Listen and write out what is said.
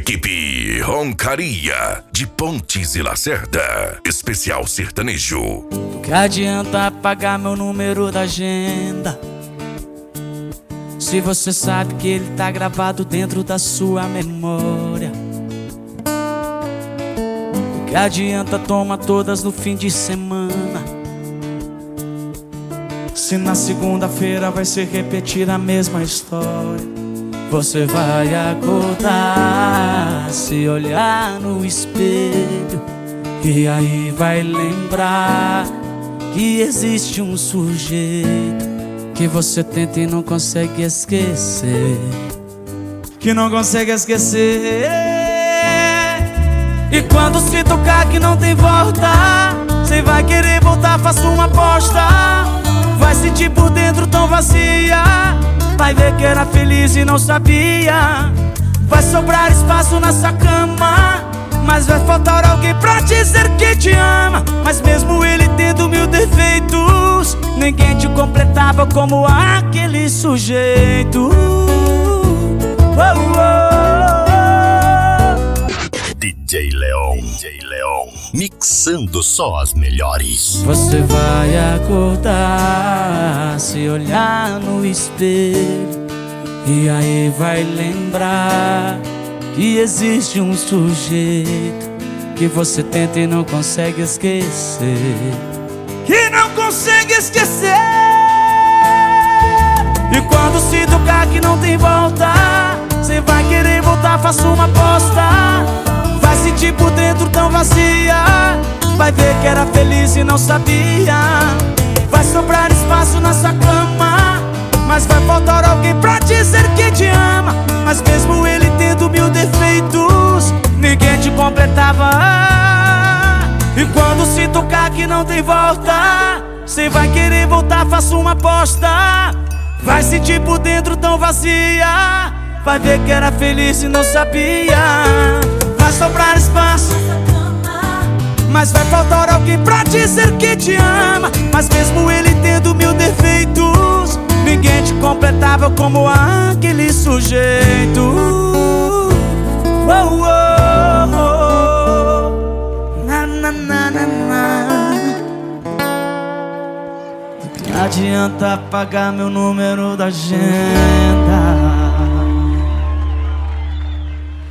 Equipe Roncaria de Pontes e Lacerda, especial sertanejo. Do que adianta apagar meu número da agenda, se você sabe que ele tá gravado dentro da sua memória? Do que adianta tomar todas no fim de semana, se na segunda-feira vai se repetir a mesma história? Você vai acordar, se olhar no espelho, e aí vai lembrar que existe um sujeito que você tenta e não consegue esquecer, que não consegue esquecer. E quando se tocar que não tem volta, você vai querer voltar, faça uma aposta. Vai sentir por dentro tão vazia, vai ver que era feliz e não sabia. Vai sobrar espaço na sua cama, mas vai faltar alguém pra dizer que te ama. Mas mesmo ele tendo mil defeitos, ninguém te completava como aquele sujeito. DJ Leon, mixando só as melhores. Você vai acordar, se olhar no espelho, e aí vai lembrar que existe um sujeito que você tenta e não consegue esquecer, que não consegue esquecer. E quando se tocar que não tem volta, você vai querer voltar, faça uma aposta. Vai sentir por dentro tão vazia, vai ver que era feliz e não sabia. Vai sobrar espaço na sua cama, mas vai faltar alguém pra dizer que te ama. Mas mesmo ele tendo mil defeitos, ninguém te completava. E quando se tocar que não tem volta, você vai querer voltar, faça uma aposta. Vai sentir por dentro tão vazia, vai ver que era feliz e não sabia. Vai sobrar espaço, mas vai faltar alguém pra dizer que te ama. Mas mesmo ele tendo mil defeitos, ninguém te completava como aquele sujeito. Oh, oh, oh. Na, na, na, na, na. Não adianta apagar meu número da agenda,